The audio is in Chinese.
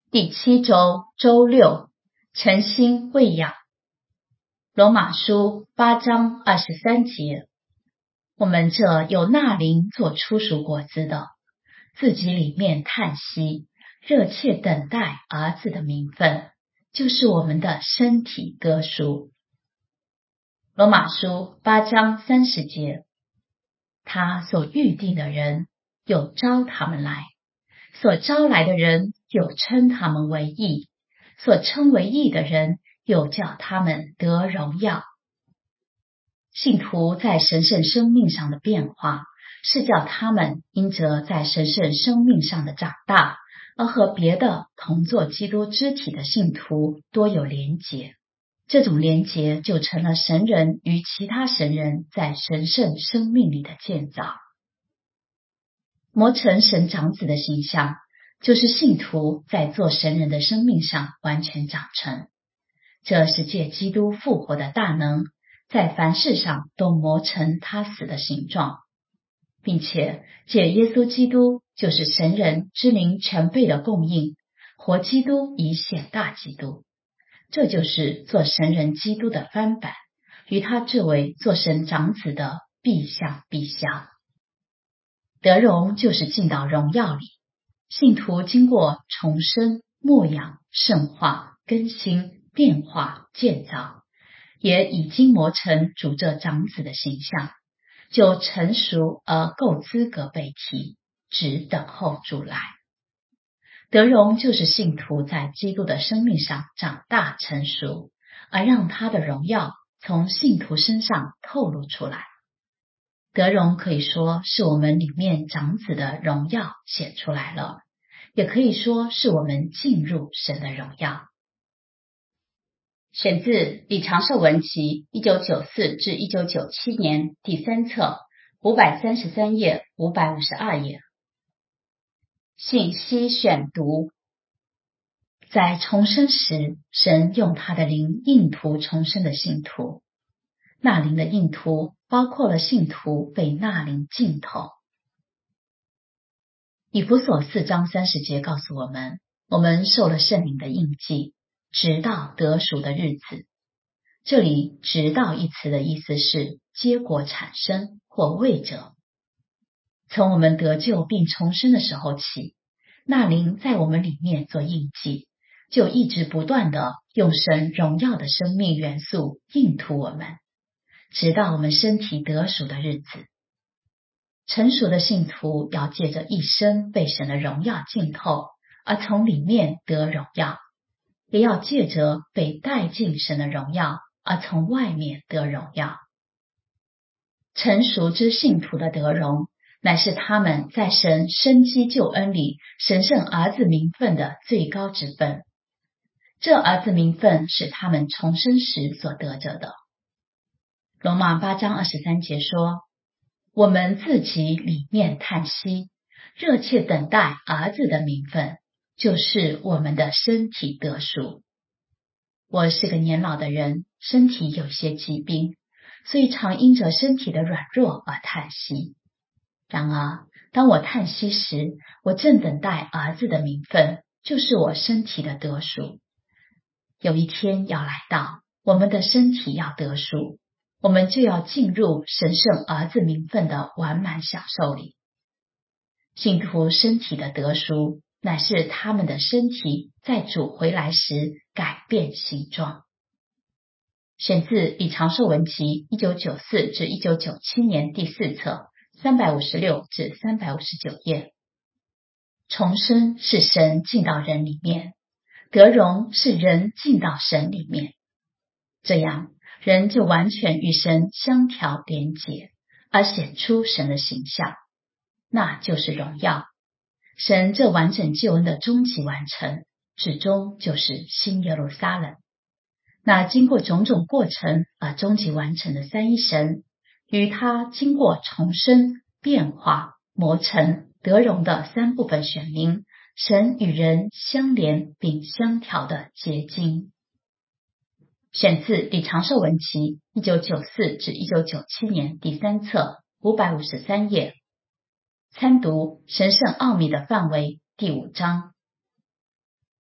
第7周周六，诚心喂养。罗马书8章23节，我们这有纳灵做初熟果子的，自己里面叹息，热切等待儿子的名分，就是我们的身体得赎。罗马书8章30节，他所预定的人，又招他们来；所招来的人，又称他们为义；所称为义的人，又叫他们得荣耀。信徒在神圣生命上的变化，是叫他们因着在神圣生命上的长大，而和别的同作基督肢体的信徒多有连结。这种连结就成了神人与其他神人在神圣生命里的建造。磨成神长子的形象，就是信徒在做神人的生命上完全长成。这是借基督复活的大能，在凡事上都磨成他死的形状，并且借耶稣基督，就是神人之灵全备的供应，活基督以显大基督。这就是做神人基督的翻版，与他这位做神长子的必像必像。得荣就是进到荣耀里，信徒经过重生、牧养、圣化、更新、变化、建造，也已经磨成主这长子的形象，就成熟而够资格被提，只等候主来。得荣就是信徒在基督的生命上长大成熟，而让他的荣耀从信徒身上透露出来。得荣可以说是我们里面长子的荣耀显出来了，也可以说是我们进入神的荣耀。选自李长寿文集1994至1997年第3册533页552页。信息选读。在重生时，神用他的灵印图重生的信徒，那灵的印图包括了信徒被那灵浸透。以弗所4章30节告诉我们，我们受了圣灵的印记，直到得赎的日子。这里直到一词的意思是结果产生或未者。从我们得救并重生的时候起，那灵在我们里面做印记，就一直不断地用神荣耀的生命元素印图我们，直到我们身体得赎的日子。成熟的信徒要借着一生被神的荣耀浸透，而从里面得荣耀，也要借着被带进神的荣耀，而从外面得荣耀。成熟之信徒的得荣，乃是他们在神生机救恩里神圣儿子名分的最高之分。这儿子名分是他们重生时所得着的。罗马8章23节说，我们自己里面叹息，热切等待儿子的名分，就是我们的身体得赎。我是个年老的人，身体有些疾病，所以常因着身体的软弱而叹息。然而当我叹息时，我正等待儿子的名分，就是我身体的得赎。有一天要来到，我们的身体要得赎，我们就要进入神圣儿子名分的完满享受里。信徒身体的得赎，乃是他们的身体在主回来时改变形状。选自李长寿文集1994至1997年第4册356至359页。重生是神进到人里面，得荣是人进到神里面，这样人就完全与神相调连结，而显出神的形象，那就是荣耀。神这完整救恩的终极完成，至终就是新耶路撒冷。那经过种种过程而终极完成的三一神，与他经过重生、变化、磨成、得荣的三部分选民，神与人相连并相调的结晶。选自李长寿文集1994至1997年第3册553页。参读神圣奥秘的范围第5章。